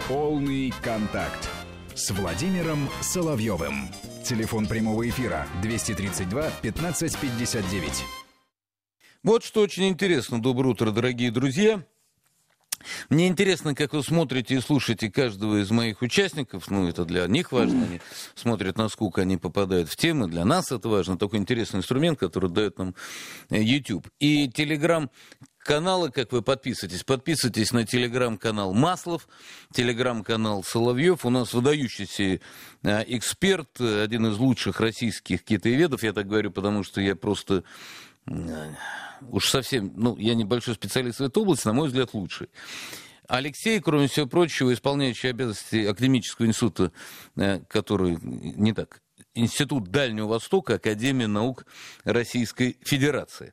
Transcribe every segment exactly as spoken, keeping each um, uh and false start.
Полный контакт с Владимиром Соловьевым. Телефон прямого эфира двести тридцать два пятнадцать пятьдесят девять. Вот что очень интересно. Доброе утро, дорогие друзья. Мне интересно, как вы смотрите и слушаете каждого из моих участников. Ну, это для них важно. Они смотрят, насколько они попадают в темы. Для нас это важно. Такой интересный инструмент, который дает нам YouTube. И телеграм-каналы, как вы подписываетесь. Подписывайтесь на телеграм-канал Маслов, телеграм-канал Соловьев. У нас выдающийся эксперт, один из лучших российских китаеведов. Я так говорю, потому что я просто... Уж совсем, ну, я небольшой специалист в этой области, на мой взгляд, лучший. Алексей, кроме всего прочего, исполняющий обязанности Академического института, который, не так, Институт Дальнего Востока, Академия наук Российской Федерации.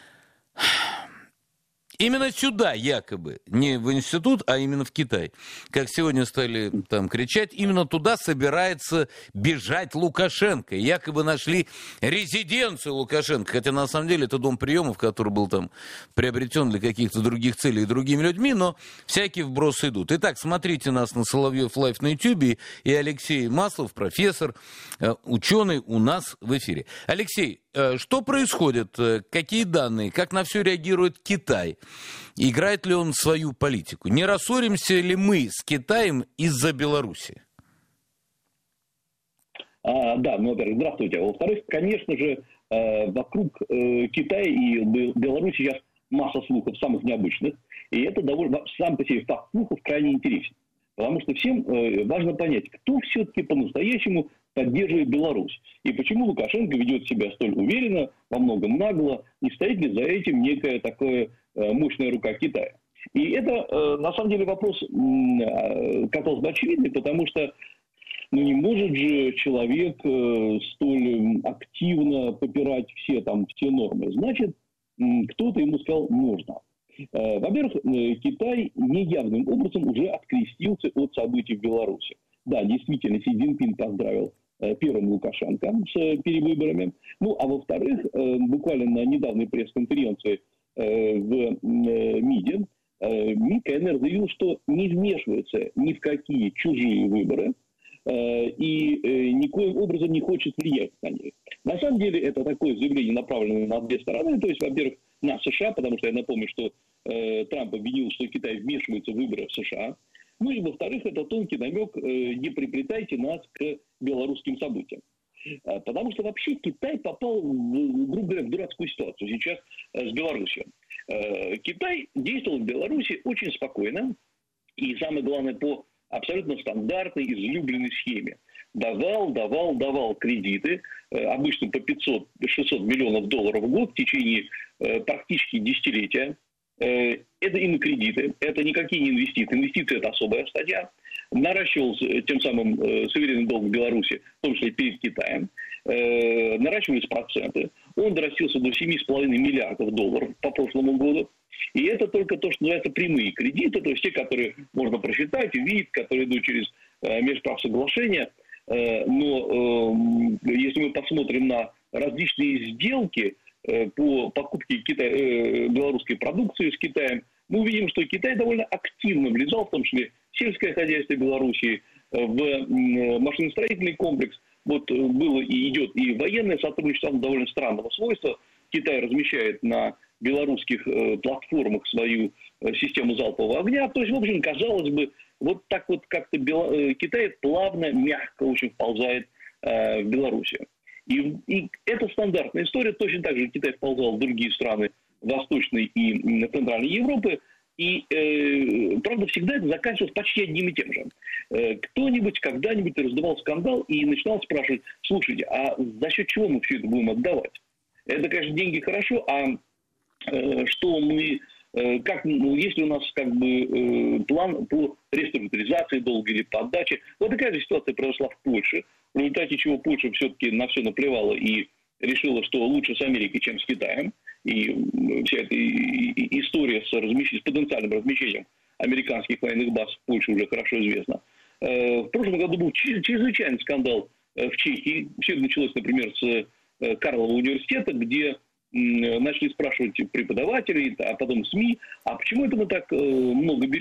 Именно сюда, якобы, не в институт, а именно в Китай, как сегодня стали там кричать, именно туда собирается бежать Лукашенко. Якобы нашли резиденцию Лукашенко, хотя на самом деле это дом приемов, который был там приобретен для каких-то других целей и другими людьми, но всякие вбросы идут. Итак, смотрите нас на Соловьев Лайв на Ютьюбе, и Алексей Маслов, профессор, ученый, у нас в эфире. Алексей, что происходит? Какие данные? Как на все реагирует Китай? Играет ли он свою политику? Не рассоримся ли мы с Китаем из-за Беларуси? А, да, ну, во-первых, здравствуйте. Во-вторых, конечно же, вокруг Китая и Беларуси сейчас масса слухов, самых необычных. И это довольно, сам по себе факт слухов крайне интересен. Потому что всем важно понять, кто все-таки по-настоящему поддерживает Беларусь. И почему Лукашенко ведет себя столь уверенно, во многом нагло, не стоит ли за этим некая такая мощная рука Китая. И это, на самом деле, вопрос, казалось бы, очевидный, потому что ну, не может же человек столь активно попирать все, там, все нормы. Значит, кто-то ему сказал «можно». Во-первых, Китай неявным образом уже открестился от событий в Беларуси. Да, действительно, Си Цзиньпин поздравил первым Лукашенко с перевыборами. Ну, а во-вторых, буквально на недавней пресс-конференции в МИДе МИД КНР заявил, что не вмешивается ни в какие чужие выборы и никоим образом не хочет влиять на них. На самом деле, это такое заявление, направленное на две стороны. То есть, во-первых, на США, потому что я напомню, что Трамп обвинил, что Китай вмешивается в выборы в США. Ну и, во-вторых, это тонкий намек, не приплетайте нас к белорусским событиям. Потому что вообще Китай попал, грубо говоря, в дурацкую ситуацию сейчас с Беларусью. Китай действовал в Беларуси очень спокойно и, самое главное, по абсолютно стандартной, излюбленной схеме. Давал, давал, давал кредиты, обычно по пятьсот-шестьсот миллионов долларов в год в течение практически десятилетия. Это именно кредиты, это никакие не инвестиции. Инвестиции – это особая статья. Наращивался тем самым суверенный долг в Беларуси, в том числе перед Китаем. Наращивались проценты. Он дорастился до семь с половиной миллиардов долларов по прошлому году. И это только то, что называется прямые кредиты, то есть те, которые можно просчитать, увидеть, которые идут через межправсоглашения. Но если мы посмотрим на различные сделки по покупке Кита... белорусской продукции с Китаем, мы увидим, что Китай довольно активно влезал, в том числе в сельское хозяйство Белоруссии, в машиностроительный комплекс. Вот было и идет и военное сотрудничество довольно странного свойства. Китай размещает на белорусских платформах свою систему залпового огня. То есть, в общем, казалось бы, вот так вот как-то Бел... Китай плавно, мягко очень вползает в Белоруссию. И, и это стандартная история. Точно так же Китай вползал в другие страны Восточной и Центральной Европы. И, э, правда, всегда это заканчивалось почти одним и тем же. Э, кто-нибудь когда-нибудь раздавал скандал и начинал спрашивать: слушайте, а за счет чего мы все это будем отдавать? Это, конечно, деньги хорошо, а э, что мы... Э, как, ну, есть ли у нас как бы э, план по реструктуризации долга или по отдаче? Вот такая же ситуация произошла в Польше, в результате чего Польша все-таки на все наплевала и решила, что лучше с Америкой, чем с Китаем. И вся эта история с, размещ... с потенциальным размещением американских военных баз в Польше уже хорошо известна. В прошлом году был чрезвычайный скандал в Чехии. Все это началось, например, с Карлова университета, где начали спрашивать преподавателей, а потом СМИ, а почему это мы так много берем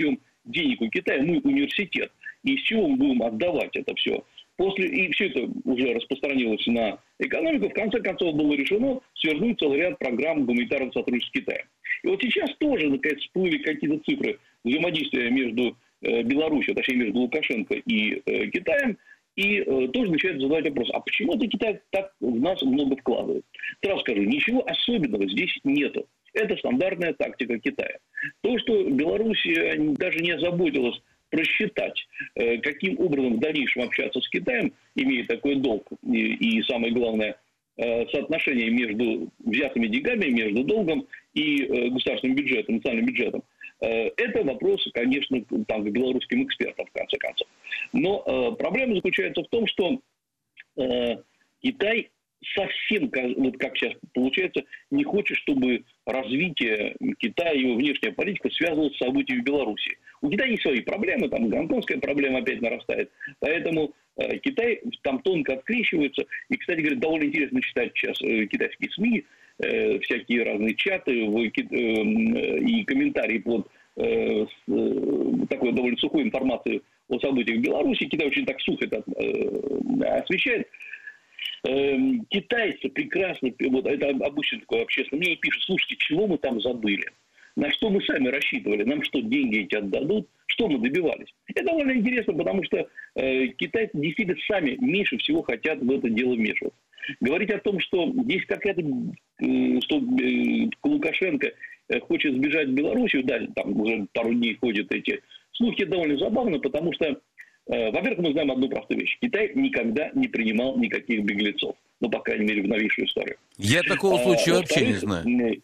денег у Китая, мы университет. И с чего мы будем отдавать это все? После, и все это уже распространилось на экономику. В конце концов было решено свернуть целый ряд программ гуманитарного сотрудничества с Китаем. И вот сейчас тоже, наконец, всплыли какие-то цифры взаимодействия между э, Беларусью, точнее, между Лукашенко и э, Китаем. И э, тоже начинают задавать вопрос, а почему это Китай так в нас много вкладывает? Сразу скажу, ничего особенного здесь нету. Это стандартная тактика Китая. То, что Белоруссия даже не озаботилась просчитать, каким образом в дальнейшем общаться с Китаем, имея такой долг, и, и самое главное, соотношение между взятыми деньгами, между долгом и государственным бюджетом, национальным бюджетом. Это вопрос, конечно, там, к белорусским экспертам, в конце концов. Но проблема заключается в том, что Китай совсем, вот как сейчас получается, не хочет, чтобы развитие Китая и его внешняя политика связывалась с событиями в Беларуси. У Китая есть свои проблемы, там гонконгская проблема опять нарастает, поэтому э, Китай там тонко открещивается. И, кстати говоря, довольно интересно читать сейчас э, китайские СМИ, э, всякие разные чаты в, э, э, и комментарии под э, с, э, такой довольно сухой информацией о событиях в Беларуси. Китай очень так сухо это э, освещает. Китайцы прекрасно, вот это обычно такое общественное мнение, пишут, слушайте, чего мы там забыли? На что мы сами рассчитывали? Нам что, деньги эти отдадут? Что мы добивались? Это довольно интересно, потому что э, китайцы действительно сами меньше всего хотят в это дело вмешиваться. Говорить о том, что здесь какая-то, э, что э, Лукашенко э, хочет сбежать в Белоруссию, да, там уже пару дней ходят эти слухи, довольно забавно, потому что во-первых, мы знаем одну простую вещь. Китай никогда не принимал никаких беглецов. Ну, по крайней мере, в новейшую историю. Я такого случая а, вообще не знаю.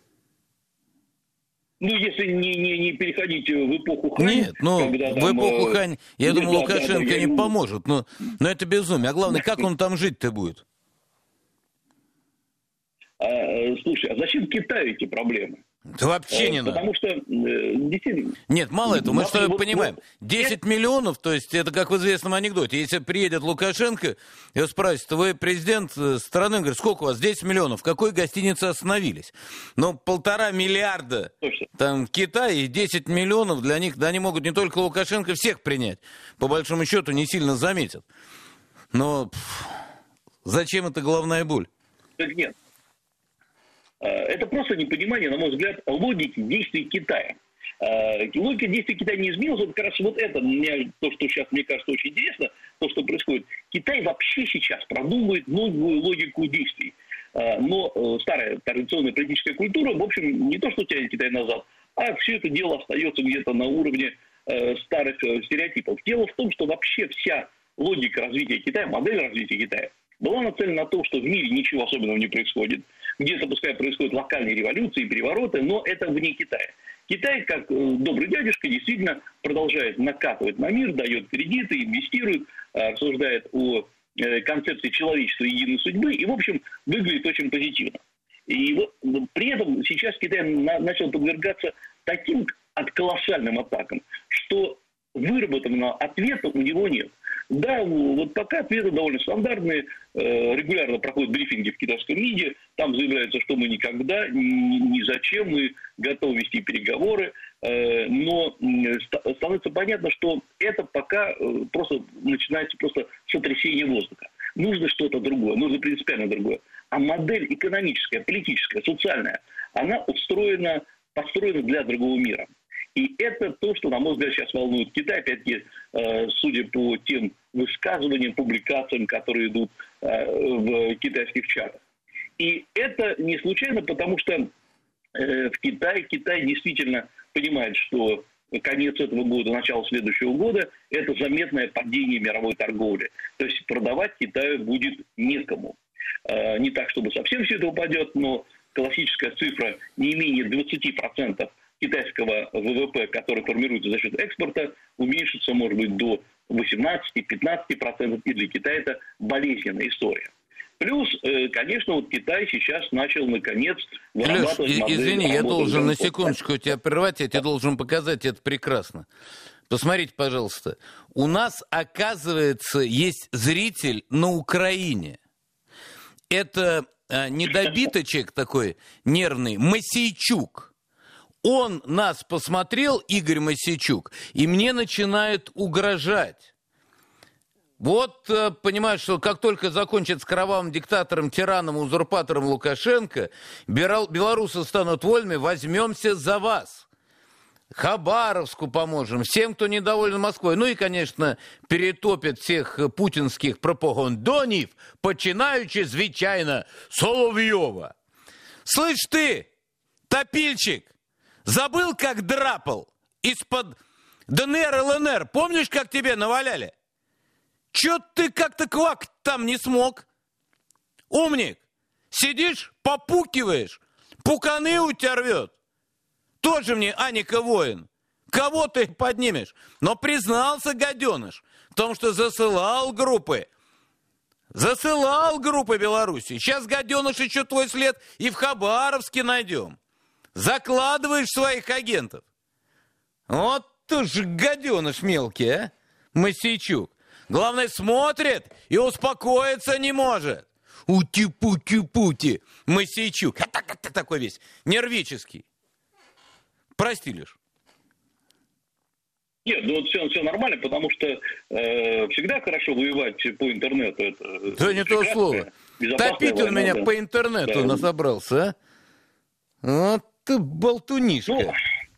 Ну, если не, не, не переходить в эпоху Хань... Нет, ну, когда, в там, эпоху Хань, я да, думаю, да, Лукашенко да, да, не я... поможет. Но, но это безумие. А главное, как он там жить-то будет? А, слушай, а зачем Китаю эти проблемы? Да вообще не Потому надо. что, действительно... Нет, мало этого, мы что вот, понимаем. десять миллионов, то есть это как в известном анекдоте. Если приедет Лукашенко и спросит, вы президент страны, говорит, сколько у вас? десять миллионов. В какой гостинице остановились? Ну, полтора миллиарда Точно. Там Китай и десять миллионов для них, да они могут не только Лукашенко, всех принять. По большому счету не сильно заметят. Но пфф, зачем это головная боль? Так нет. Это просто непонимание, на мой взгляд, логики действий Китая. Логика действий Китая не изменилась. Вот как раз вот это, мне, то, что сейчас, мне кажется, очень интересно, то, что происходит. Китай вообще сейчас продумывает новую логику действий. Но старая традиционная политическая культура, в общем, не то, что тянет Китай назад, а все это дело остается где-то на уровне старых стереотипов. Дело в том, что вообще вся логика развития Китая, модель развития Китая, была нацелена на то, что в мире ничего особенного не происходит. Где-то, пускай, происходят локальные революции, перевороты, но это вне Китая. Китай, как добрый дядюшка, действительно продолжает накатывать на мир, дает кредиты, инвестирует, рассуждает о концепции человечества и единой судьбы, и, в общем, выглядит очень позитивно. И вот при этом сейчас Китай начал подвергаться таким колоссальным атакам, что выработанного ответа у него нет. Да, вот пока ответы довольно стандартные, регулярно проходят брифинги в китайском МИДе, там заявляется, что мы никогда, ни, ни зачем, мы готовы вести переговоры, но становится понятно, что это пока просто начинается просто сотрясение воздуха. Нужно что-то другое, нужно принципиально другое. А модель экономическая, политическая, социальная, она устроена, построена для другого мира. И это то, что, на мой взгляд, сейчас волнует Китай, опять-таки, э, судя по тем высказываниям, публикациям, которые идут э, в китайских чатах. И это не случайно, потому что э, в Китае, Китай действительно понимает, что конец этого года, начало следующего года, это заметное падение мировой торговли. То есть продавать Китаю будет некому. Э, не так, чтобы совсем все это упадет, но классическая цифра не менее двадцать процентов китайского ВВП, который формируется за счет экспорта, уменьшится, может быть, до восемнадцать-пятнадцать процентов, и для Китая это болезненная история. Плюс, конечно, вот Китай сейчас начал, наконец, вырабатывать Леш, модель извини, я должен на секундочку да? тебя прервать, я тебе должен показать это прекрасно. Посмотрите, пожалуйста, у нас, оказывается, есть зритель на Украине. Это а, недобиточек такой нервный, Мосейчук. Он нас посмотрел, Игорь Мосейчук, и мне начинает угрожать. Вот, понимаешь, что как только закончат с кровавым диктатором, тираном, узурпатором Лукашенко, белорусы станут вольными, возьмемся за вас. Хабаровску поможем, всем, кто недоволен Москвой. Ну и, конечно, перетопят всех путинских пропагандонів, починаючи, звичайно, Соловьева. Слышь ты, топильчик, забыл, как драпал из-под ДНР, ЛНР? Помнишь, как тебе наваляли? Чё ты как-то квак там не смог? Умник, сидишь, попукиваешь, пуканы у тебя рвет. Тоже мне Аника воин. Кого ты поднимешь? Но признался гаденыш в том, что засылал группы. Засылал группы Беларуси. Сейчас, гаденыш, еще твой след и в Хабаровске найдем. Закладываешь своих агентов. Вот уж гаденыш мелкий, а? Мосейчук. Главное, смотрит и успокоиться не может. Ути-пути-пути. Мосейчук. Такой весь нервический. Прости, Леш. Нет, ну все, все нормально, потому что э, всегда хорошо воевать по интернету. Это да не то слово. Топить он меня да. по интернету да. насобрался, а? Вот ты болтунишка. Ну,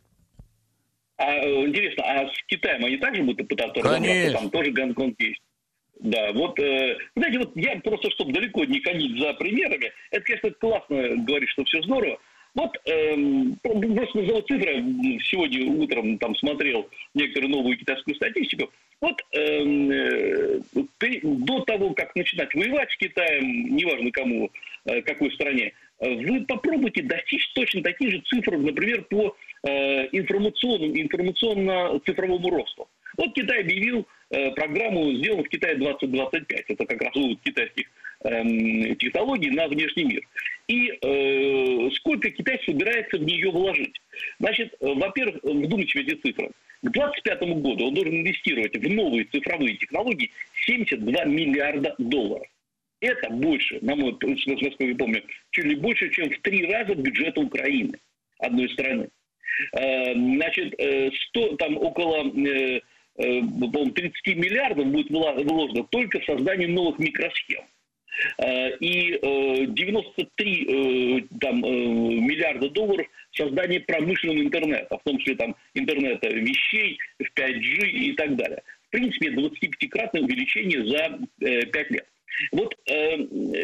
а, интересно, а с Китаем они также будут пытаться разобраться? Там тоже Гонконг есть. Да, вот, э, знаете, вот я просто, чтобы далеко не ходить за примерами, это, конечно, классно говорить, что все здорово. Вот, эм, просто назову цифры, сегодня утром там смотрел некоторую новую китайскую статистику. Вот эм, э, до того, как начинать воевать с Китаем, неважно кому, э, какой стране, вы попробуйте достичь точно таких же цифр, например, по э, информационному, информационно-цифровому росту. Вот Китай объявил э, программу «Сделан в Китае двадцать двадцать пять». Это как раз вывод китайских э, технологий на внешний мир. И э, сколько Китай собирается в нее вложить? Значит, э, во-первых, вдумайтесь в эти цифры. К двадцать пятому году он должен инвестировать в новые цифровые технологии семьдесят два миллиарда долларов. Это больше, на мой взгляд, насколько я помню, чуть ли больше, чем в три раза бюджета Украины, одной страны. Э, значит, э, сто, там около... Э, по-моему, тридцать миллиардов будет вложено только в создание новых микросхем. И девяносто три там, миллиарда долларов в создание промышленного интернета, в том числе там, интернета вещей, в пять джи и так далее. В принципе, двадцатипятикратное увеличение за пять лет. Вот э,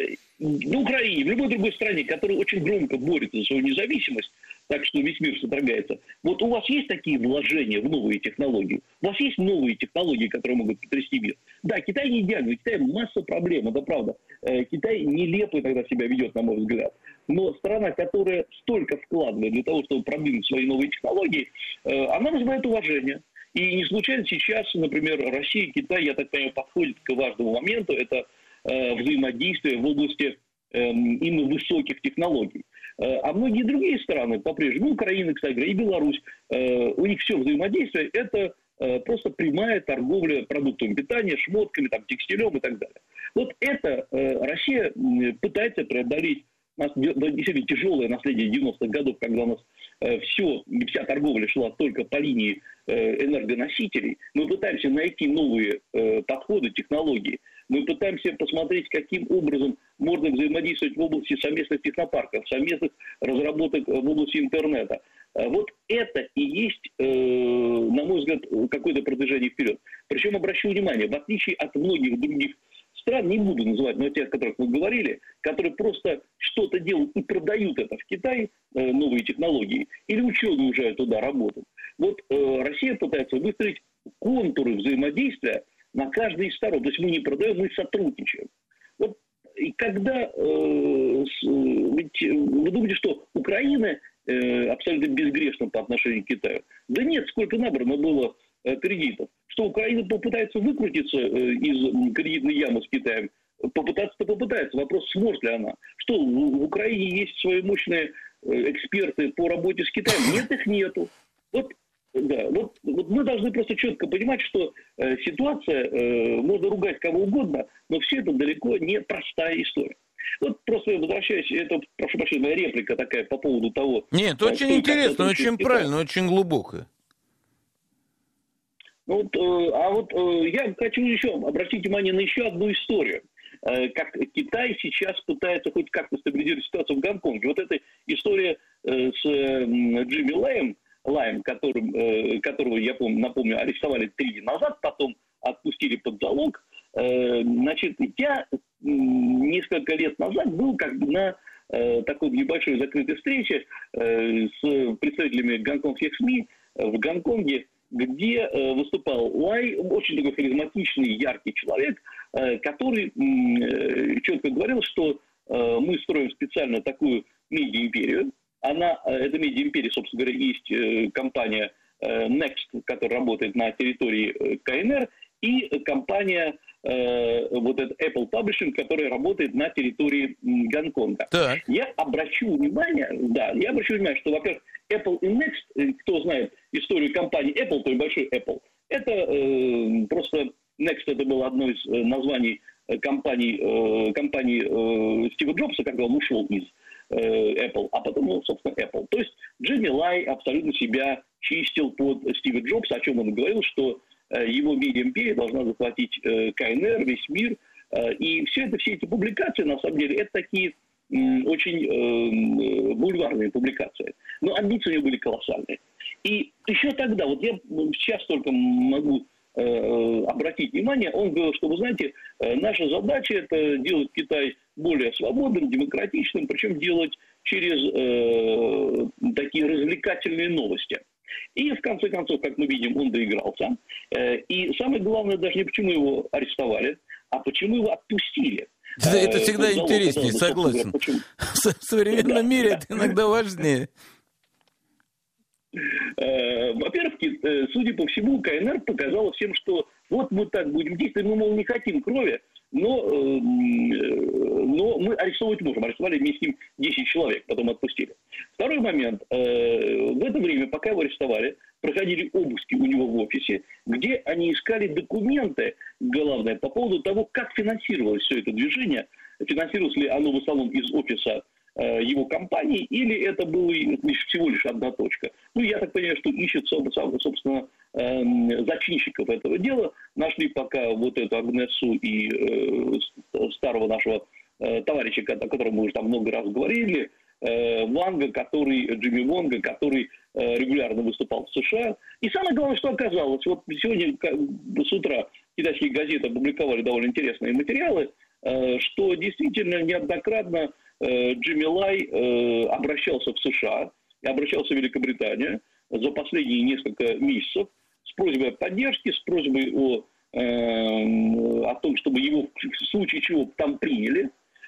на Украине, в любой другой стране, которая очень громко борется за свою независимость, так что весь мир содрогается, вот у вас есть такие вложения в новые технологии? У вас есть новые технологии, которые могут потрясти мир? Да, Китай не идеальный, у Китая масса проблем, это правда. Э, Китай нелепо иногда себя ведет, на мой взгляд. Но страна, которая столько вкладывает для того, чтобы продвинуть свои новые технологии, э, она вызывает уважение. И не случайно сейчас, например, Россия и Китай, я так понимаю, подходят к важному моменту, это э, взаимодействие в области э, именно высоких технологий. Э, а многие другие страны по-прежнему, ну, Украина, кстати говоря, и Беларусь, э, у них все взаимодействие, это э, просто прямая торговля продуктами питания, шмотками, там, текстилем и так далее. Вот это э, Россия пытается преодолеть. У нас действительно тяжелое наследие девяностых годов, когда у нас э, все, вся торговля шла только по линии э, энергоносителей. Мы пытаемся найти новые э, подходы, технологии. Мы пытаемся посмотреть, каким образом можно взаимодействовать в области совместных технопарков, совместных разработок в области интернета. Вот это и есть, э, на мой взгляд, какое-то продвижение вперед. Причем, обращу внимание, в отличие от многих других стран, не буду называть, но те, о которых мы говорили, которые просто что-то делают и продают это в Китай, э, новые технологии, или ученые уезжают туда работать. Вот э, Россия пытается выстроить контуры взаимодействия на каждой из сторон. То есть мы не продаем, мы сотрудничаем. Вот, и когда, э, с, ведь вы думаете, что Украина э, абсолютно безгрешна по отношению к Китаю? Да нет, сколько набрано было э, кредитов. Что Украина попытается выкрутиться э, из кредитной ямы с Китаем, попытаться-то попытается. Вопрос, сможет ли она. Что, в, в Украине есть свои мощные э, эксперты по работе с Китаем? Нет, их нету. Вот, да, вот, вот мы должны просто четко понимать, что э, ситуация, э, можно ругать кого угодно, но все это далеко не простая история. Вот просто возвращаясь, это, прошу прощения, моя реплика такая по поводу того... Нет, очень интересно, очень правильно, очень глубоко. Ну, вот, а вот я хочу еще обратить внимание на еще одну историю. Как Китай сейчас пытается хоть как-то стабилизировать ситуацию в Гонконге. Вот эта история с Джимми Лаем, Лаем, которым, которого, я помню, напомню, арестовали три дня назад, потом отпустили под залог. Значит, я несколько лет назад был как бы на такой небольшой закрытой встрече с представителями гонконгских СМИ в Гонконге, где э, выступал Лай, очень такой харизматичный, яркий человек, э, который э, четко говорил, что э, мы строим специально такую медиа-империю. Она, э, эта медиа-империя, собственно говоря, есть э, компания э, Next, которая работает на территории э, КНР, и компания э, вот эта Apple Publishing, которая работает на территории э, Гонконга. Так. Я обращу внимание, да, я обращу внимание, что, во-первых, Apple и Next, кто знает историю компании Apple, то и большой Apple, это э, просто Next это было одно из названий компании, э, компании э, Стива Джобса, когда он ушел из э, Apple, а потом, ну, собственно, Apple. То есть Джимми Лай абсолютно себя чистил под Стива Джобса, о чем он говорил, что э, его медиа-империя должна захватить э, КНР, весь мир. Э, и все это, все эти публикации, на самом деле, это такие очень э, бульварные публикации. Но амбиции у него были колоссальные. И еще тогда, вот я сейчас только могу э, обратить внимание, он говорил, что, вы знаете, э, наша задача это делать Китай более свободным, демократичным, причем делать через э, такие развлекательные новости. И в конце концов, как мы видим, он доигрался. Э, и самое главное даже не почему его арестовали, а почему его отпустили. Это, это всегда интереснее, согласен. В современном мире это иногда важнее. Во-первых, судя по всему, КНР показала всем, что вот мы так будем действовать, мы, мол, не хотим крови, но, но мы арестовывать можем. Арестовали вместе с ним десять человек, потом отпустили. Второй момент. В это время, пока его арестовали, проходили обыски у него в офисе, где они искали документы, главное, по поводу того, как финансировалось все это движение, финансировалось ли оно в основном из офиса э, его компании, или это было лишь, всего лишь одна точка. Ну, я так понимаю, что ищут, собственно, э, зачинщиков этого дела. Нашли пока вот эту Агнесу и э, старого нашего э, товарища, о котором мы уже там много раз говорили, Ванга, который, Джимми Вонга, который э, регулярно выступал в США. И самое главное, что оказалось, вот сегодня с утра китайские газеты опубликовали довольно интересные материалы, э, что действительно неоднократно э, Джимми Лай э, обращался в США и обращался в Великобританию за последние несколько месяцев с просьбой о поддержке, с просьбой о, э, о том, чтобы его в случае чего там приняли.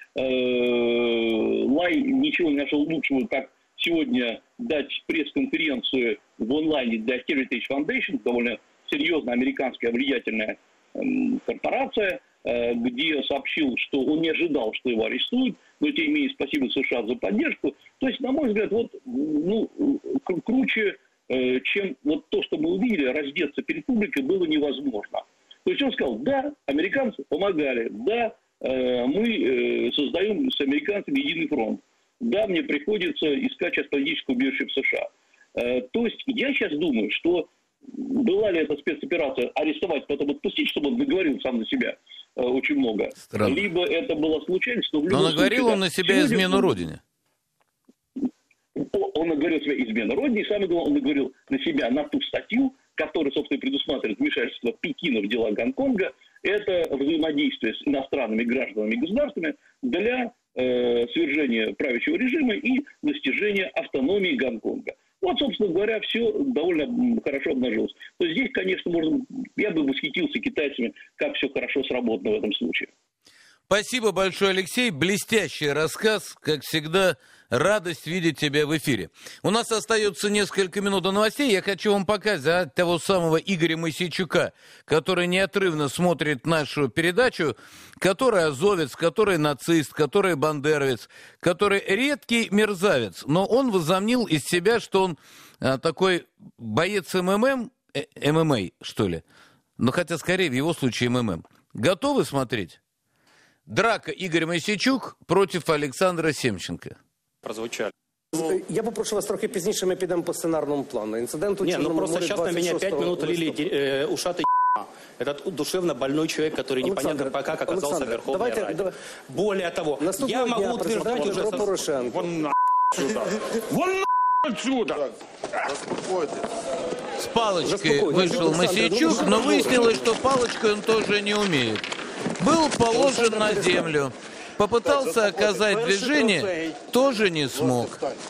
Лай ничего не нашел лучшего, как сегодня дать пресс-конференцию в онлайне для Heritage Foundation, довольно серьезная американская влиятельная корпорация, где сообщил, что он не ожидал, что его арестуют, но тем не менее спасибо США за поддержку. То есть, на мой взгляд, вот, ну, круче, чем вот то, что мы увидели, раздеться перед публикой было невозможно. То есть он сказал, да, американцы помогали, да, мы создаем с американцами единый фронт. Да, мне приходится искать сейчас политическое убежище в США. То есть я сейчас думаю, что была ли эта спецоперация арестовать, потом отпустить, чтобы он наговорил сам на себя очень много. Странно. Либо это была случайность, но в любом Но наговорил он на себя измену Родине. Он наговорил на себя измену Родине, и самое главное, он наговорил на себя на ту статью, которая, собственно, предусматривает вмешательство Пекина в дела Гонконга. Это взаимодействие с иностранными гражданами и государствами для э, свержения правящего режима и достижения автономии Гонконга. Вот, собственно говоря, все довольно хорошо обнажилось. То есть здесь, конечно, можно, я бы восхитился китайцами, как все хорошо сработано в этом случае. Спасибо большое, Алексей. Блестящий рассказ, как всегда. Радость видеть тебя в эфире. У нас остается несколько минут до новостей. Я хочу вам показать того самого Игоря Мосейчука, который неотрывно смотрит нашу передачу, который азовец, который нацист, который бандеровец, который редкий мерзавец. Но он возомнил из себя, что он а, такой боец МММ, э, ММА, что ли. Но хотя скорее в его случае МММ. Готовы смотреть? Драка Игорь Мосійчук против Александра Семченко. Прозвучали. Я попрошу вас трохи пізніше, ми підемо по сценарному плану. Інцидент у Не, ну Чорному просто морі сейчас на меня пять минут лили э, ушатый этот душевно больной человек, который непонятно пока как оказался в Верховной давайте, Раде. Давай. Более того, я могу утверждать уже... Петро Порошенко. Вон на сюда. Вон на отсюда. С палочкой вышел Мосійчук, но выяснилось, что палочкой он тоже не умеет. Был положен на землю. Попытался оказать движение, тоже не смог.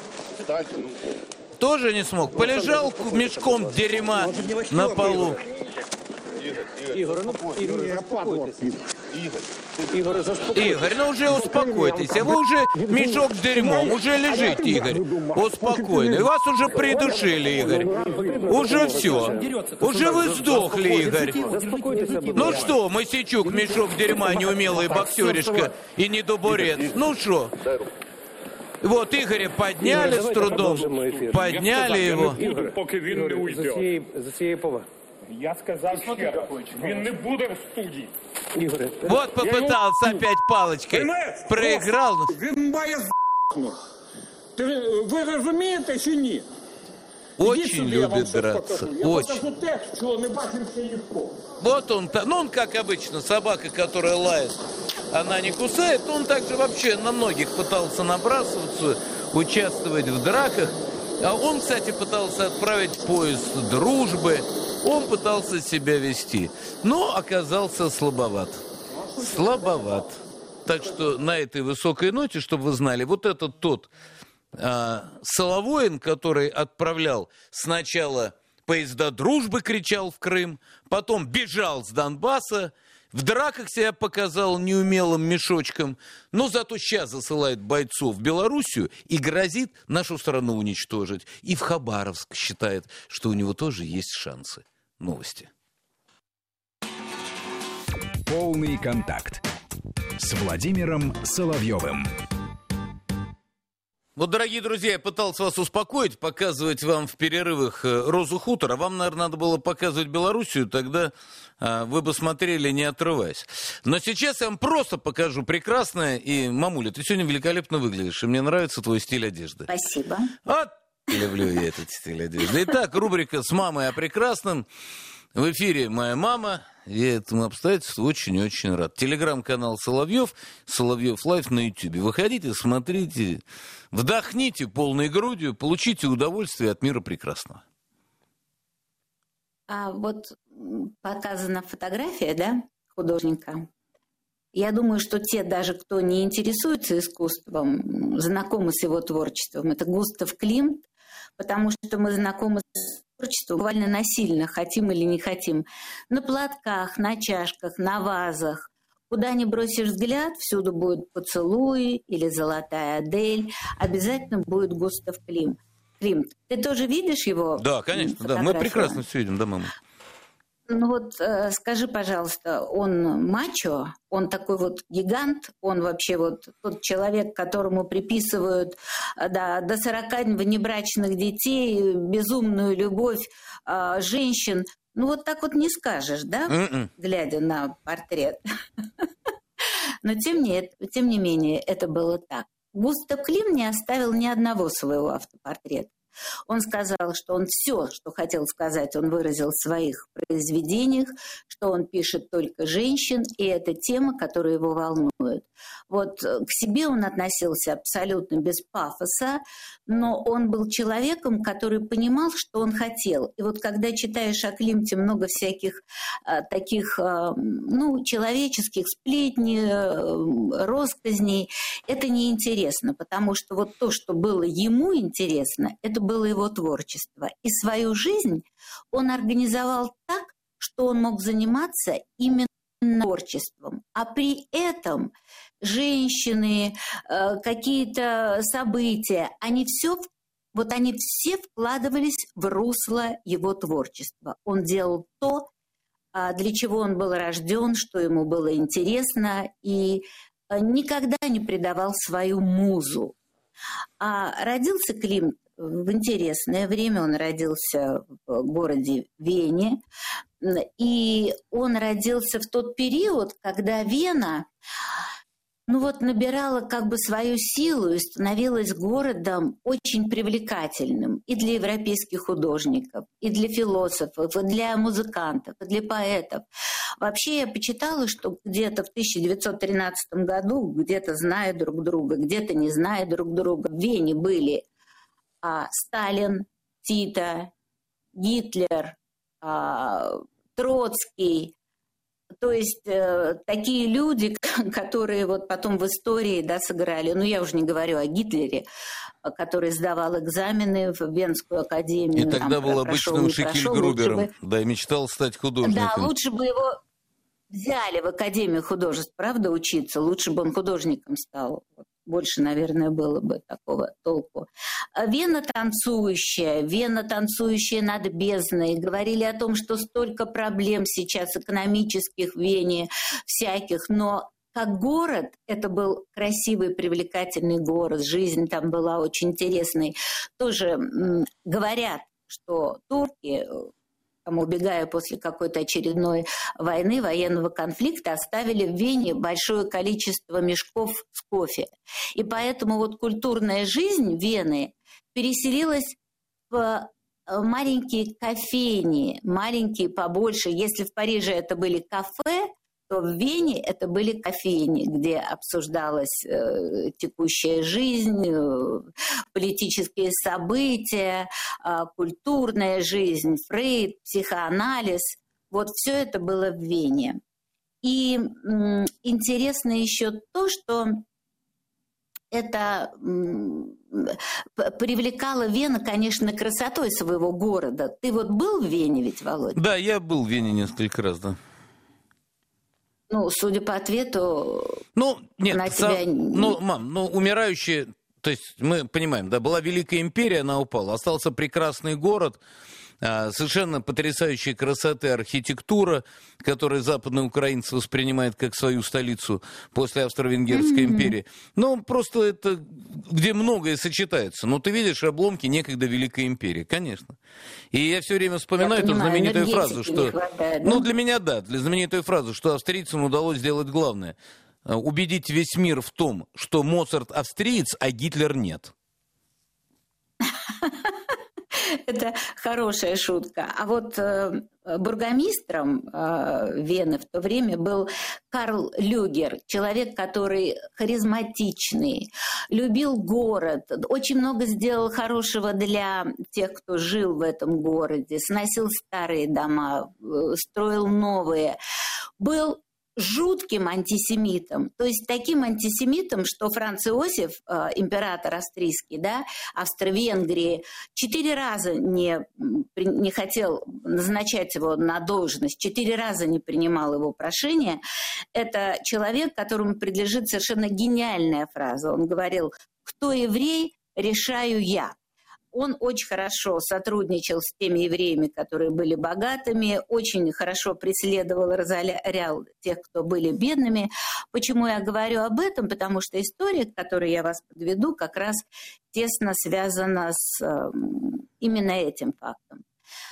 Тоже не смог. Полежал мешком дерьма на полу. Игорь, ну, Игорь, Игорь, Игорь, ну уже успокойтесь. А вы уже мешок с дерьмом. Уже лежите, Игорь. Успокойно. И вас уже придушили, Игорь. Уже все. Уже вы сдохли, Игорь. Ну что, Мосійчук, мешок дерьма, неумелый боксеришка и недоборец. Ну что? Вот Игоря подняли с трудом. Подняли его. Поки він не уйде. за цієї поваги. Я сказав ще раз, він не буде в студії. Ігоре, Вот попытался опять палочкой. Проиграл. Він має з***нути. Ви розумієте чи ні? Очень любит драться. Очень. те, що не бачив ще ніхто. Вот он, ну он как обычно, собака, которая лает, она не кусает. Он также вообще на многих пытался набрасываться, участвовать в драках. А он, кстати, пытался отправить поезд дружбы. Он пытался себя вести, но оказался слабоват. Слабоват. Так что на этой высокой ноте, чтобы вы знали, вот этот тот а, Соловоин, который отправлял сначала поезда дружбы, кричал в Крым, потом бежал с Донбасса, в драках себя показал неумелым мешочком, но зато сейчас засылает бойцов в Белоруссию и грозит нашу страну уничтожить. И в Хабаровск считает, что у него тоже есть шансы. Новости. Полный контакт с Владимиром Соловьевым. Вот, дорогие друзья, я пытался вас успокоить, показывать вам в перерывах Розу Хутора. Вам, наверное, надо было показывать Белоруссию, тогда а, вы бы смотрели, не отрываясь. Но сейчас я вам просто покажу прекрасное. И, мамуля, ты сегодня великолепно выглядишь, и мне нравится твой стиль одежды. Спасибо. Вот, люблю я этот стиль одежды. Итак, рубрика «С мамой о прекрасном». В эфире моя мама. Я этому обстоятельству очень-очень рад. Телеграм-канал Соловьев, Соловьев Лайф на Ютьюбе. Выходите, смотрите, вдохните полной грудью, получите удовольствие от мира прекрасного. А вот показана фотография, да, художника. Я думаю, что те даже, кто не интересуется искусством, знакомы с его творчеством. Это Густав Климт, потому что мы знакомы с творчеством буквально насильно, хотим или не хотим. На платках, на чашках, на вазах. Куда ни бросишь взгляд, всюду будет поцелуй или золотая Адель. Обязательно будет Густав Климт. Климт. Ты тоже видишь его? Да, конечно, да. Мы прекрасно все видим, да, мама? Ну вот э, скажи, пожалуйста, он мачо, он такой вот гигант, он вообще вот тот человек, которому приписывают э, да, до сорока внебрачных детей, безумную любовь э, женщин. Ну вот так вот не скажешь, да, Mm-mm. глядя на портрет. Но тем не, тем не менее это было так. Густав Климт не оставил ни одного своего автопортрета. Он сказал, что он все, что хотел сказать, он выразил в своих произведениях, что он пишет только женщин, и это тема, которая его волнует. Вот к себе он относился абсолютно без пафоса, но он был человеком, который понимал, что он хотел. И вот когда читаешь о Климте много всяких а, таких, а, ну, человеческих сплетней, а, россказней, это неинтересно, потому что вот то, что было ему интересно, это было его творчество. И свою жизнь он организовал так, что он мог заниматься именно творчеством. А при этом женщины, какие-то события, они все, вот они все вкладывались в русло его творчества. Он делал то, для чего он был рожден, что ему было интересно, и никогда не предавал свою музу. А родился Климт в интересное время. Он родился в городе Вене, и он родился в тот период, когда Вена ну вот набирала как бы свою силу и становилась городом очень привлекательным и для европейских художников, и для философов, и для музыкантов, и для поэтов. Вообще я почитала, что где-то в тысяча девятьсот тринадцатом году, где-то зная друг друга, где-то не зная друг друга, в Вене были а, Сталин, Тита, Гитлер, а, Троцкий. То есть э, такие люди, которые вот потом в истории, да, сыграли, ну я уже не говорю о Гитлере, который сдавал экзамены в Венскую академию. И тогда там, был обычным Шекель-Грубером, бы... да, и мечтал стать художником. Да, лучше бы его взяли в Академию художеств, правда, учиться, лучше бы он художником стал. Больше, наверное, было бы такого толку. Вена танцующая, Вена танцующая над бездной. Говорили о том, что столько проблем сейчас экономических в Вене, всяких, но как город, это был красивый, привлекательный город, жизнь там была очень интересной. Тоже м, говорят, что турки, там, убегая после какой-то очередной войны, военного конфликта, оставили в Вене большое количество мешков с кофе. И поэтому вот культурная жизнь Вены переселилась в маленькие кофейни, маленькие побольше. Если в Париже это были кафе, то в Вене это были кофейни, где обсуждалась э, текущая жизнь, э, политические события, э, культурная жизнь, Фрейд, психоанализ. Вот все это было в Вене. И э, интересно еще то, что это э, привлекало Вена, конечно, красотой своего города. Ты вот был в Вене ведь, Володя? Да, я был в Вене несколько раз, да. Ну, судя по ответу, ну, нет, на сам, тебя... Ну, мам, ну, умирающие... То есть мы понимаем, да, была Великая империя, она упала. Остался прекрасный город, совершенно потрясающей красоты архитектура, которую западные украинцы воспринимают как свою столицу после Австро-Венгерской mm-hmm. империи. Ну, просто это, где многое сочетается. Ну, ты видишь обломки некогда Великой империи, конечно. И я все время вспоминаю я эту понимаю, знаменитую фразу, что... Хватает, да? Ну, для меня, да, для знаменитой фразы, что австрийцам удалось сделать главное. Убедить весь мир в том, что Моцарт австриец, а Гитлер нет. Это хорошая шутка. А вот э, бургомистром э, Вены в то время был Карл Люгер, человек, который харизматичный, любил город, очень много сделал хорошего для тех, кто жил в этом городе, сносил старые дома, э, строил новые, был жутким антисемитом, то есть таким антисемитом, что Франц Иосиф, э, император австрийский, да, Австро-Венгрии, четыре раза не, не хотел назначать его на должность, четыре раза не принимал его прошение. Это человек, которому принадлежит совершенно гениальная фраза. Он говорил: «Кто еврей, решаю я». Он очень хорошо сотрудничал с теми евреями, которые были богатыми, очень хорошо преследовал и разорял тех, кто были бедными. Почему я говорю об этом? Потому что история, к которой я вас подведу, как раз тесно связана с э, именно этим фактом.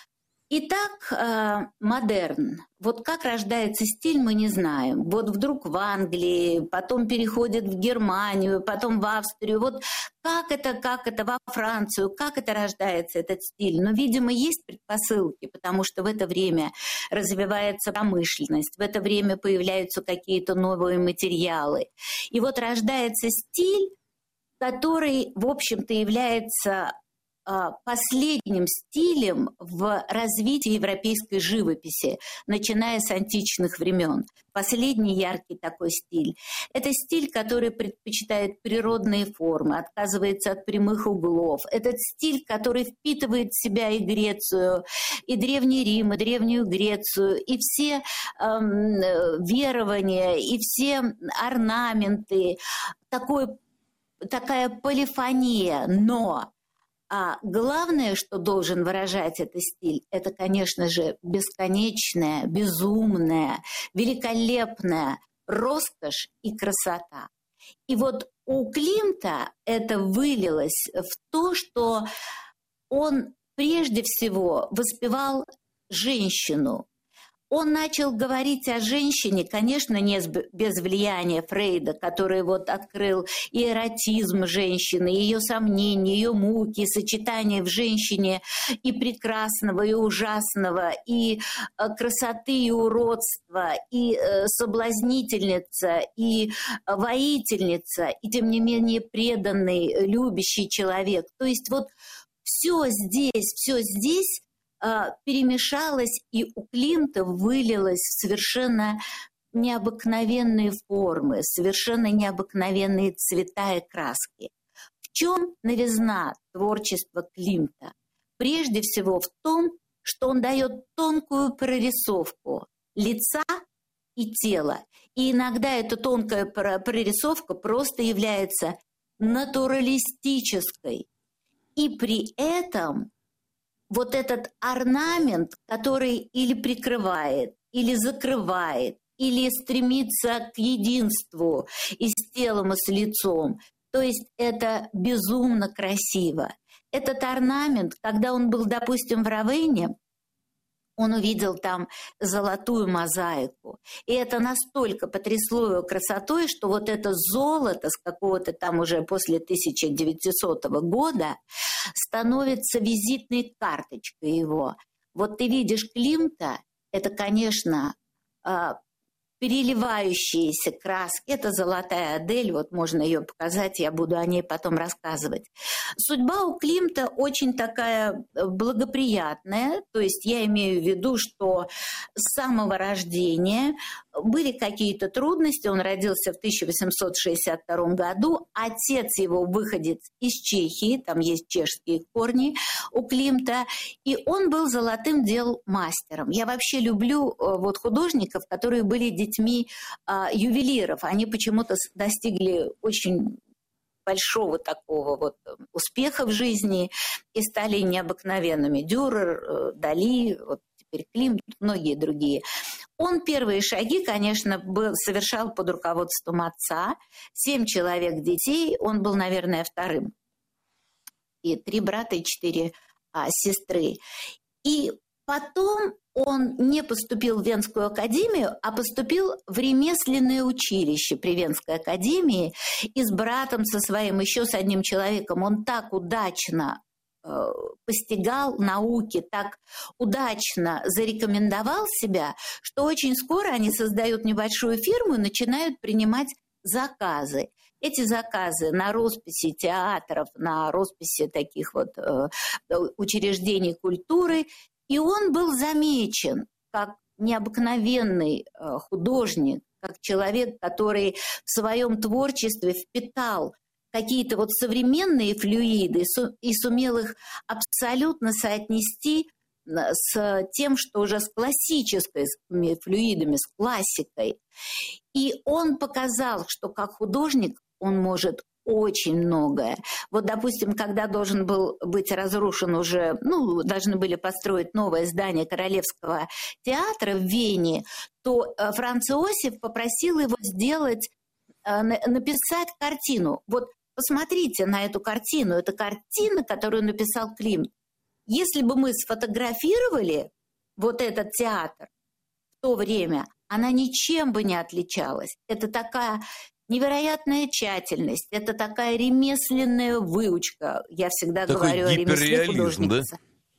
Итак, модерн. Вот как рождается стиль, мы не знаем. Вот вдруг в Англии, потом переходит в Германию, потом в Австрию. Вот как это, как это во Францию, как это рождается этот стиль? Но, видимо, есть предпосылки, потому что в это время развивается промышленность, в это время появляются какие-то новые материалы. И вот рождается стиль, который, в общем-то, является последним стилем в развитии европейской живописи, начиная с античных времен. Последний яркий такой стиль. Это стиль, который предпочитает природные формы, отказывается от прямых углов. Этот стиль, который впитывает в себя и Грецию, и Древний Рим, и Древнюю Грецию, и все эм, верования, и все орнаменты. Такой, такая полифония, но... А главное, что должен выражать этот стиль, это, конечно же, бесконечная, безумная, великолепная роскошь и красота. И вот у Климта это вылилось в то, что он прежде всего воспевал женщину. Он начал говорить о женщине, конечно, не без влияния Фрейда, который вот открыл и эротизм женщины, ее сомнения, ее муки, сочетание в женщине и прекрасного, и ужасного, и красоты, и уродства, и соблазнительница, и воительница, и тем не менее преданный, любящий человек. То есть вот все здесь, все здесь перемешалось, и у Климта вылилось в совершенно необыкновенные формы, совершенно необыкновенные цвета и краски. В чем новизна творчества Климта? Прежде всего в том, что он дает тонкую прорисовку лица и тела. И иногда эта тонкая прорисовка просто является натуралистической. И при этом вот этот орнамент, который или прикрывает, или закрывает, или стремится к единству и с телом, и с лицом, то есть это безумно красиво. Этот орнамент, когда он был, допустим, в Равенне, он увидел там золотую мозаику. И это настолько потрясло его красотой, что вот это золото с какого-то там уже после тысяча девятисотого года становится визитной карточкой его. Вот ты видишь Климта, это, конечно, переливающиеся краски. Это золотая Адель, вот можно ее показать, я буду о ней потом рассказывать. Судьба у Климта очень такая благоприятная, то есть я имею в виду, что с самого рождения были какие-то трудности. Он родился в тысяча восемьсот шестьдесят втором году, отец его выходец из Чехии, там есть чешские корни у Климта, и он был золотым дел мастером. Я вообще люблю вот художников, которые были детьми а, ювелиров. Они почему-то достигли очень большого такого вот успеха в жизни и стали необыкновенными. Дюрер, Дали, вот теперь Климт, многие другие. Он первые шаги, конечно, был, совершал под руководством отца. Семь человек детей, он был, наверное, вторым. И три брата, и четыре а, сестры. И потом он не поступил в Венскую академию, а поступил в ремесленное училище при Венской академии. И с братом, со своим, еще с одним человеком, он так удачно э, постигал науки, так удачно зарекомендовал себя, что очень скоро они создают небольшую фирму и начинают принимать заказы. Эти заказы на росписи театров, на росписи таких вот э, учреждений культуры. И он был замечен как необыкновенный художник, как человек, который в своем творчестве впитал какие-то вот современные флюиды и сумел их абсолютно соотнести с тем, что уже с классическими флюидами, с классикой. И он показал, что как художник он может очень многое. Вот, допустим, когда должен был быть разрушен уже, ну, должны были построить новое здание Королевского театра в Вене, то Франц Иосиф попросил его сделать, написать картину. Вот посмотрите на эту картину. Это картина, которую написал Климт. Если бы мы сфотографировали вот этот театр в то время, она ничем бы не отличалась. Это такая невероятная тщательность, это такая ремесленная выучка. Я всегда такой говорю о ремесле художника. Да?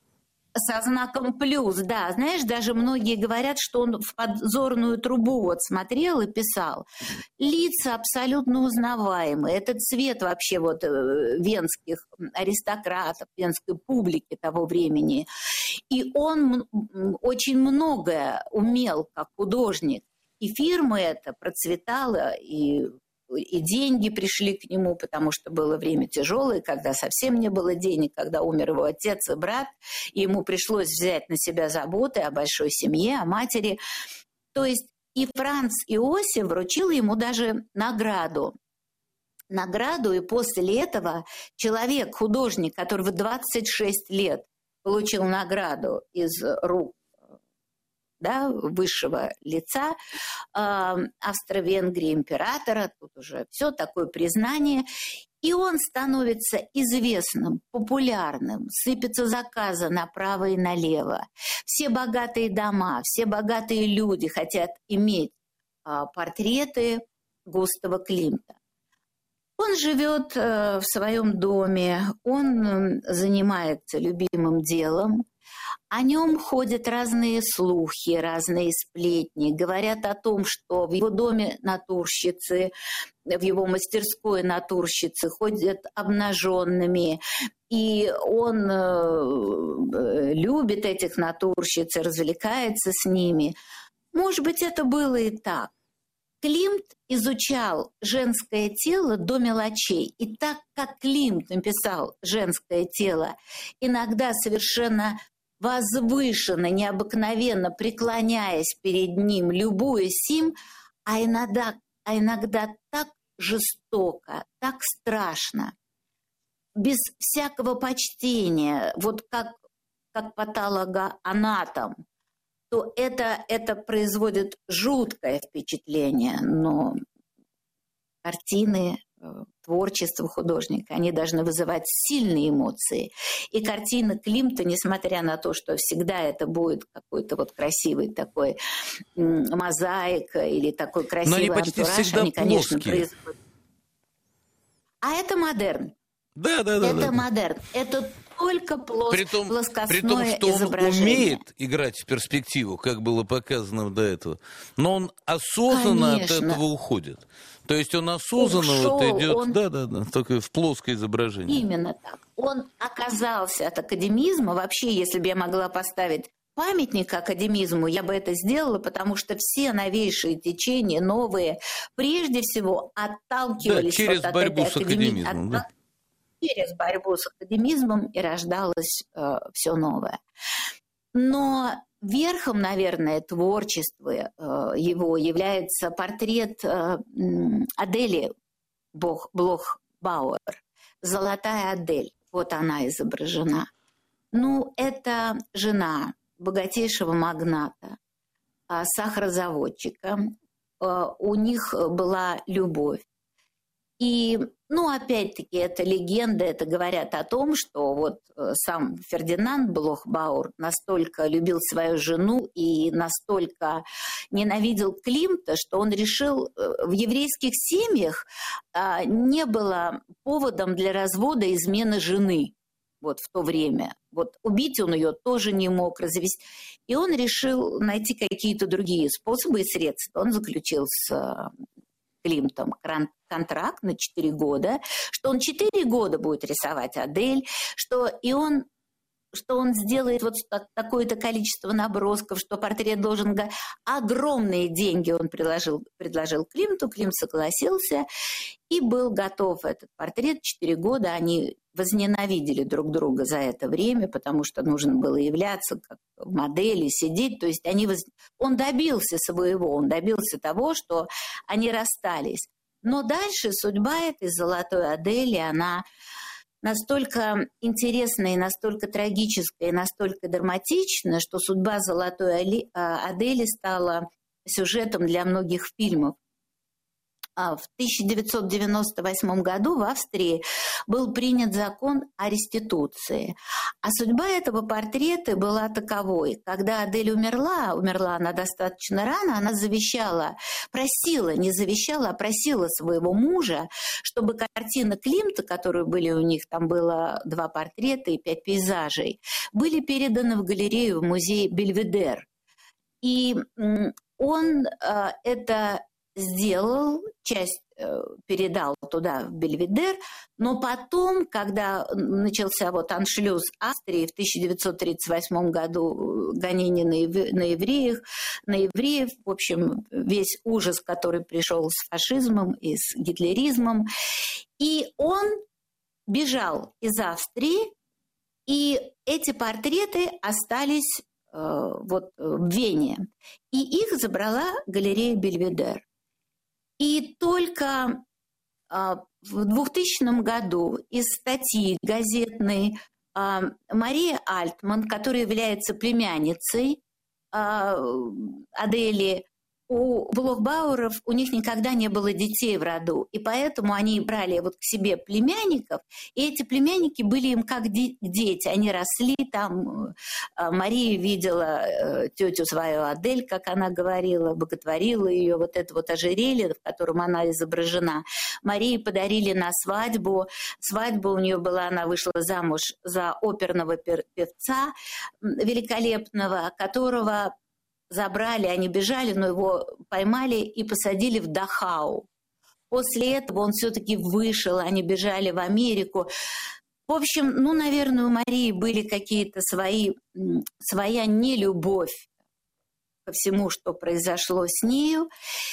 Со знаком плюс, да. Знаешь, даже многие говорят, что он в подзорную трубу вот смотрел и писал. Лица абсолютно узнаваемые. Этот цвет вообще вот венских аристократов, венской публики того времени. И он очень многое умел как художник. И фирма эта процветала, и, и деньги пришли к нему, потому что было время тяжелое, когда совсем не было денег, когда умер его отец и брат, и ему пришлось взять на себя заботы о большой семье, о матери. То есть и Франц Иосиф вручил ему даже награду. Награду, и после этого человек, художник, который в двадцать шесть лет получил награду из рук да, высшего лица э, Австро-Венгрии, императора, тут уже все такое признание. И он становится известным, популярным, сыпятся заказы направо и налево. Все богатые дома, все богатые люди хотят иметь э, портреты Густава Климта. Он живет э, в своем доме, он занимается любимым делом. О нем ходят разные слухи, разные сплетни. Говорят о том, что в его доме натурщицы, в его мастерской натурщицы ходят обнаженными. И он э, любит этих натурщиц, развлекается с ними. Может быть, это было и так. Климт изучал женское тело до мелочей. И так как Климт написал женское тело, иногда совершенно возвышенно, необыкновенно преклоняясь перед ним, любуясь им, а иногда, а иногда так жестоко, так страшно, без всякого почтения, вот как, как патологоанатом, то это, это производит жуткое впечатление, но картины, творчество художника, они должны вызывать сильные эмоции. И картины Климта, несмотря на то, что всегда это будет какой-то вот красивый такой мозаика или такой красивый они почти антураж, всегда они, конечно, плоские. производят. А это модерн. Да, да, да. Это да. модерн. Это только плос... Притом, плоскостное при том, что он изображение. умеет играть в перспективу, как было показано до этого, но он осознанно Конечно. от этого уходит. То есть он осознанно Ушел, вот идет, он... да, да, да, только в плоское изображение. Именно так. Он оказался от академизма. Вообще, если бы я могла поставить памятник академизму, я бы это сделала, потому что все новейшие течения, новые, прежде всего отталкивались Да, через вот от борьбу этой с академи... академизмом. от... Да. Через борьбу с академизмом и рождалось э, все новое. Но верхом, наверное, творчества э, его является портрет э, Адели Блох-Бауэр, «Золотая Адель». Вот она изображена. Ну, это жена богатейшего магната, э, сахарозаводчика. Э, у них была любовь. И, ну, опять-таки, это легенда, это говорят о том, что вот сам Фердинанд Блох-Бауэр настолько любил свою жену и настолько ненавидел Климта, что он решил, в еврейских семьях не было поводом для развода измены жены вот в то время. Вот убить он ее тоже не мог, развести. И он решил найти какие-то другие способы и средства. Он заключил с Климтом контракт на четыре года, что он четыре года будет рисовать Адель, что и он, что он сделает вот такое-то количество набросков, что портрет должен... Огромные деньги он предложил, предложил Климту, Климт согласился и был готов этот портрет. Четыре года они возненавидели друг друга за это время, потому что нужно было являться как модели, сидеть. То есть они воз... он добился своего, он добился того, что они расстались. Но дальше судьба этой золотой Адели, она настолько интересная, и настолько трагическая, и настолько драматичная, что судьба золотой Адели стала сюжетом для многих фильмов. В тысяча девятьсот девяносто восьмом году в Австрии был принят закон о реституции. А судьба этого портрета была таковой. Когда Адель умерла, умерла она достаточно рано, она завещала, просила, не завещала, а просила своего мужа, чтобы картины Климта, которые были у них, там было два портрета и пять пейзажей, были переданы в галерею, в музей Бельведер. И он э, это... сделал, часть э, передал туда, в Бельведер, но потом, когда начался вот аншлюз Австрии в тысяча девятьсот тридцать восьмом году, гонение на, ев... на евреев, на евреев, в общем, весь ужас, который пришел с фашизмом и с гитлеризмом, и он бежал из Австрии, и эти портреты остались э, вот в Вене, и их забрала галерея Бельведер. И только а, в двухтысячном году из статьи газетной а, Мария Альтман, которая является племянницей Адели, у Блох-Бауэров, у них никогда не было детей в роду, и поэтому они брали вот к себе племянников, и эти племянники были им как дети, они росли там. Мария видела тетю свою Адель, как она говорила, боготворила ее, вот это вот ожерелье, в котором она изображена. Марии подарили на свадьбу, свадьба у нее была, она вышла замуж за оперного певца великолепного, которого забрали, они бежали, но его поймали и посадили в Дахау. После этого он все-таки вышел, они бежали в Америку. В общем, ну, наверное, у Марии были какие-то свои, своя нелюбовь ко всему, что произошло с нею.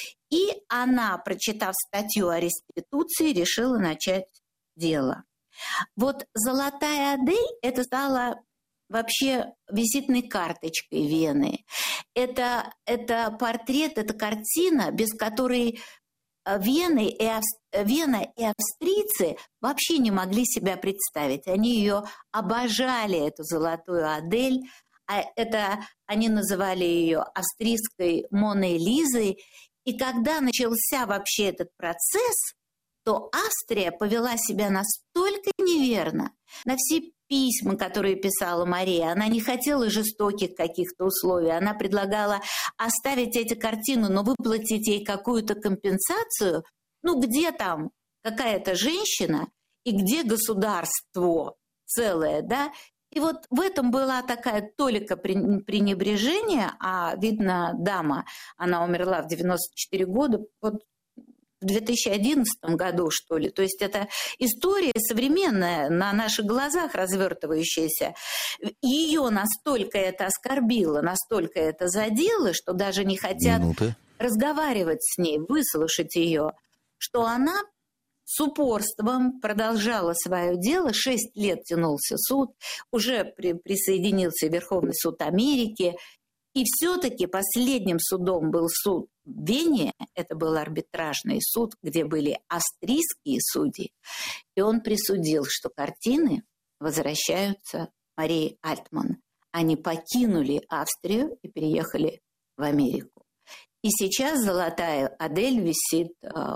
И она, прочитав статью о реституции, решила начать дело. Вот «Золотая Адель» — это стало вообще визитной карточкой Вены. Это, это портрет, это картина, без которой Вены и Авст... Вена и австрийцы вообще не могли себя представить. Они ее обожали, эту золотую Адель. А это, они называли ее австрийской Моной Лизой. И когда начался вообще этот процесс, то Австрия повела себя настолько неверно. На все письма, которые писала Мария, она не хотела жестоких каких-то условий. Она предлагала оставить эти картины, но выплатить ей какую-то компенсацию. Ну, где там какая-то женщина и где государство целое, да? И вот в этом была такая толика пренебрежения, а, видно, дама, она умерла в девяносто четыре года, вот в две тысячи одиннадцатом году, что ли. То есть это история современная, на наших глазах развертывающаяся. Ее настолько это оскорбило, настолько это задело, что даже не хотят Минуты. разговаривать с ней, выслушать ее, что она с упорством продолжала свое дело. Шесть лет тянулся суд, уже при, присоединился Верховный суд Америки. И все-таки последним судом был суд в Вене, это был арбитражный суд, где были австрийские судьи, и он присудил, что картины возвращаются Марии Альтман. Они покинули Австрию и переехали в Америку. И сейчас золотая Адель висит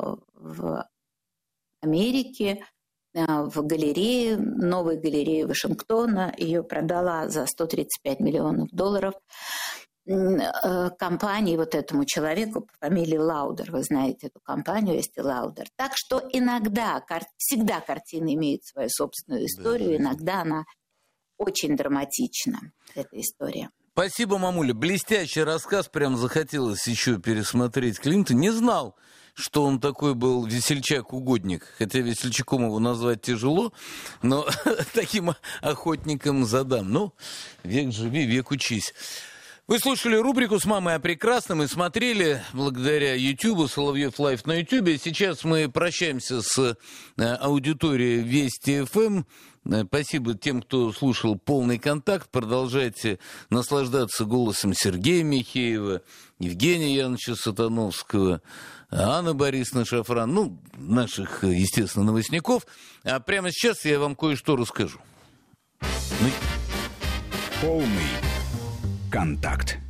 в Америке, в галерее, новой галерее Вашингтона. Ее продала за сто тридцать пять миллионов долларов компании, вот этому человеку по фамилии Лаудер. Вы знаете эту компанию, Эсти Лаудер. Так что иногда, всегда картина имеет свою собственную историю, иногда она очень драматична, эта история. Спасибо, мамуля. Блестящий рассказ. Прям захотелось еще пересмотреть Клинта. Не знал, что он такой был весельчак-угодник. Хотя весельчаком его назвать тяжело, но таким охотником задам. Ну, век живи, век учись. Вы слушали рубрику «С мамой о прекрасном» и смотрели благодаря Ютубу, Соловьев Лайф на Ютубе. Сейчас мы прощаемся с аудиторией Вести эф эм. Спасибо тем, кто слушал «Полный контакт». Продолжайте наслаждаться голосом Сергея Михеева, Евгения Яновича Сатановского, Анны Борисовны Шафран, ну, наших, естественно, новостников. А прямо сейчас я вам кое-что расскажу. Полный контакт.